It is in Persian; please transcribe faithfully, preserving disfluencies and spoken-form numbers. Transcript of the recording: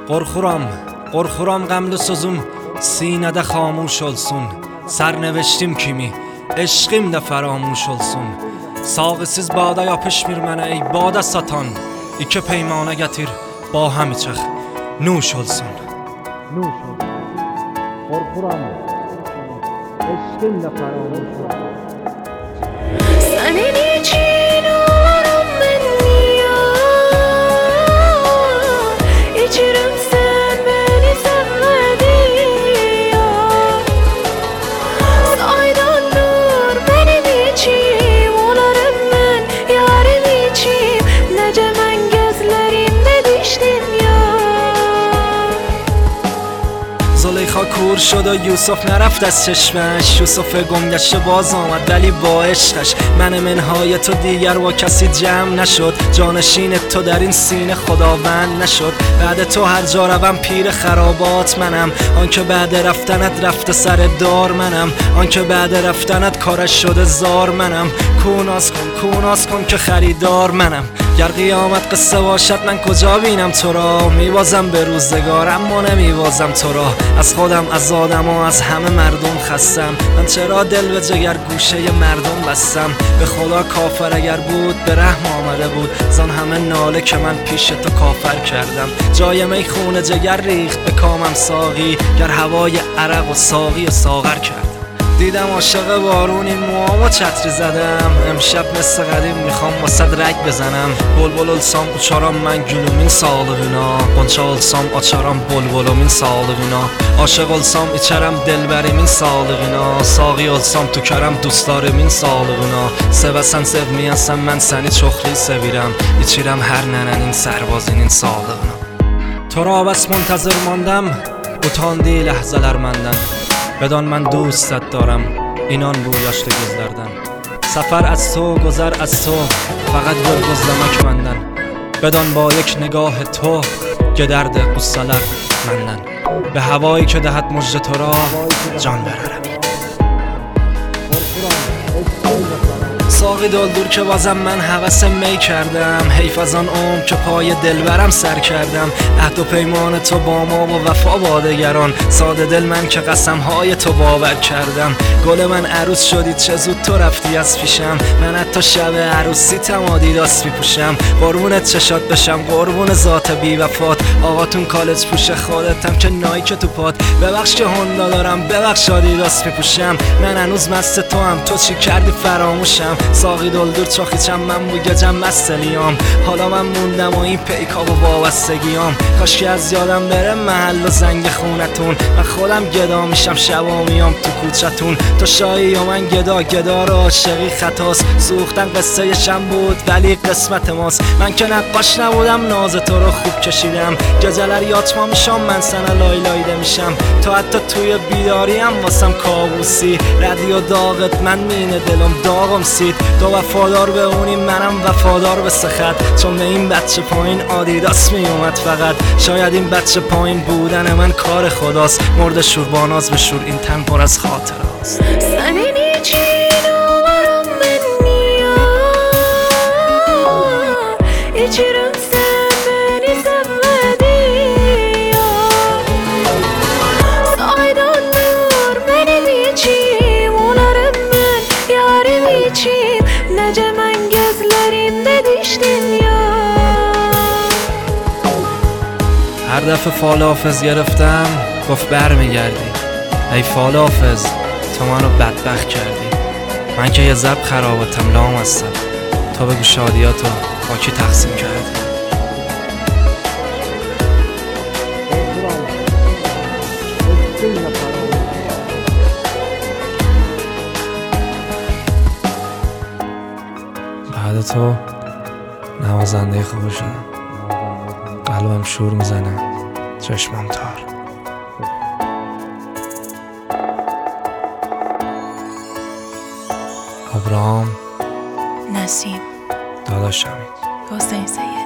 Qorxuram, qorxuram qəmli sözüm sinədə xamuş olsun. Sərneviştim kimi eşqim də fəramuş olsun. Sağısız bada yapışmır mənə ey bada satan. İki peymana gətir ba həm içək nuş olsun. Nuş olsun. Qorxuram eşqim də fəramuş olsun. Sənin için ağlarım mən niyə? İçirəm sən məni sevmədin ya. Saydandır mənim içim, olarım mən yarım içim. Necə mən gözlərimdə düşdüm ya. زلیخا کور شد و یوسف نرفت از چشمش. یوسف گم گشته باز آمد ولی با عشقش. من منهای تو دیگر با کسی جمع نشد. جانشین تو در این سینه خداوند نشد. بعد تو هر جا روم پیر خرابات منم. آنکه بعد رفتنت رفته سر دار منم. آنکه بعد رفتنت کارش شده زار منم. کوناس کن کوناس کن که خریدار منم. گر قیامت قصه باشد من کجا بینم تو را. میبازم به روزگار اما نمیبازم تو را. از خودم از آدم و از همه مردم خستم. من چرا دل به جگر گوشه مردم بستم. به خدا کافر اگر بود به رحم آمده بود. زان همه ناله که من پیش تو کافر کردم. جای می خون جگر ریخت به کامم ساقی. گر هوای عرق و ساقی و ساغر کرد. دیدم عاشق بارون این موامو چتری زدم. امشب مثل قدیم میخوام واسد رگ بزنم. بلبل olsam uçaram mən gülümün sağlığına. Qonça olsam açaram bulbulumun sağlığına. Aşık olsam içərəm delbərimin sağlığına. Sağı olsam tükərəm dostlarımın sağlığına. Sevəsən sevməyənsən mən səni çoxlu sevirəm. İçirəm hər nənənin sərbazının sağlığına. تو را بس منتظر ماندم utandی لحظه‌lar məndən. بدان من دوستت دارم اینان رویاشته gözlerden. سفر از تو گذر از تو فقط گل gözlemek menden. بدان با یک نگاه تو گدرد قصه‌lar menden. به هوایی که دهد مژده تو را جان برارم. ساقی دلدور که بازم من هوس می کردم. حیف از آن عمر که پای دلبرم سر کردم. عهد و پیمان تو با ما و وفا با دگران. ساده دل من که قسم های تو باور کردم. گل من عروس شدی چه زود تو رفتی از پیشم. من حتی شب عروسی تم آدیداس می پوشم. قربونت چشات بشم قربون ذات بی وفات. آقاتون کالج پوش خودتم که نایک تو پات. ببخش که هوندا دارم ببخش آدیداس می پوشم. من هنوز مست تو هم تو چی کردی فراموشم. ساقی دلدور چاخیچم من بو گجم مستلیام. حالا من موندم و این پیکا و وابستگیام. کاش که از یادم بره محل و زنگ خونتون. من خودم گدا میشم شبا میام تو کوچتون. تو شایی و من گدا گدا رو عاشقی خطاست. سوختن قصه شم بود ولی قسمت ماست. من که نقاش نبودم ناز تو رو خوب کشیدم. گجلر یاتما میشم من سنه لای لایده میشم. تو حتی توی بیداریم واسم کابوسی. رادیو داغت من مینه دلم داغم سید. تو وفادار به اونی منم وفادار به سخت. چون به این بچه پایین آدیداس می اومد فقط. شاید این بچه پایین بودن من کار خداست. مرد شور با ناز به شور این تن پر از خاطره است. Sənin için ağlarım mən niyə? İçirəm sən məni sevmədin ya. Saydandır mənim içim, olarım mən yarım içim. Necə mən gözlərimdə düşdüm ya. هر دفعه فال حافظ گرفتم گفت برمیگردی. ای فال حافظ تو منو بدبخت کردی. من که یه زب خرابتم لام هستم. تو بگو شادیاتو با کی تقسیم کردی. بعد تو نوازنده خوب شدم. قلبم شور میزنه چشمم تار. ابراهام نسیم داداشمی. حسین سید